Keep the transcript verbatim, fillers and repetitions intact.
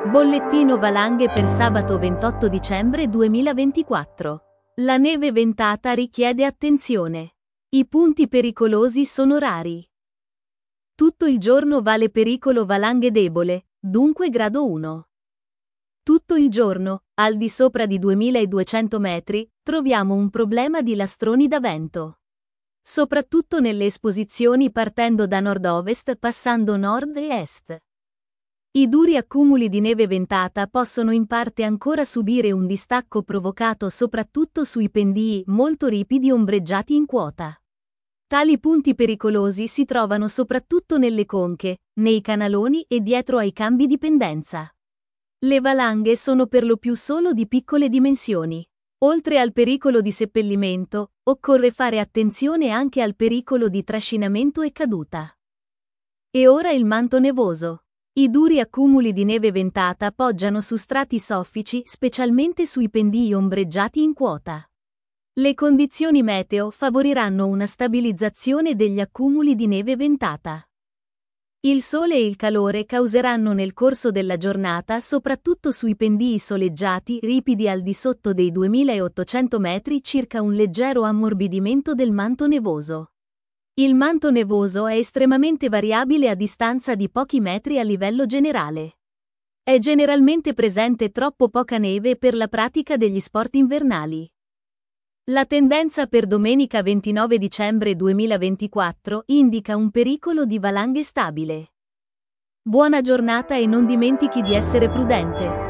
Bollettino valanghe per sabato ventotto dicembre duemilaventiquattro. La neve ventata richiede attenzione. I punti pericolosi sono rari. Tutto il giorno vale pericolo valanghe debole, dunque grado uno. Tutto il giorno, al di sopra di duemiladuecento metri, troviamo un problema di lastroni da vento. Soprattutto nelle esposizioni partendo da nord-ovest passando nord e est. I duri accumuli di neve ventata possono in parte ancora subire un distacco provocato soprattutto sui pendii molto ripidi ombreggiati in quota. Tali punti pericolosi si trovano soprattutto nelle conche, nei canaloni e dietro ai cambi di pendenza. Le valanghe sono per lo più solo di piccole dimensioni. Oltre al pericolo di seppellimento, occorre fare attenzione anche al pericolo di trascinamento e caduta. E ora il manto nevoso. I duri accumuli di neve ventata poggiano su strati soffici, specialmente sui pendii ombreggiati in quota. Le condizioni meteo favoriranno una stabilizzazione degli accumuli di neve ventata. Il sole e il calore causeranno nel corso della giornata, soprattutto sui pendii soleggiati ripidi al di sotto dei duemilaottocento metri, circa un leggero ammorbidimento del manto nevoso. Il manto nevoso è estremamente variabile a distanza di pochi metri a livello generale. È generalmente presente troppo poca neve per la pratica degli sport invernali. La tendenza per domenica ventinove dicembre duemilaventiquattro indica un pericolo di valanghe stabile. Buona giornata e non dimentichi di essere prudente.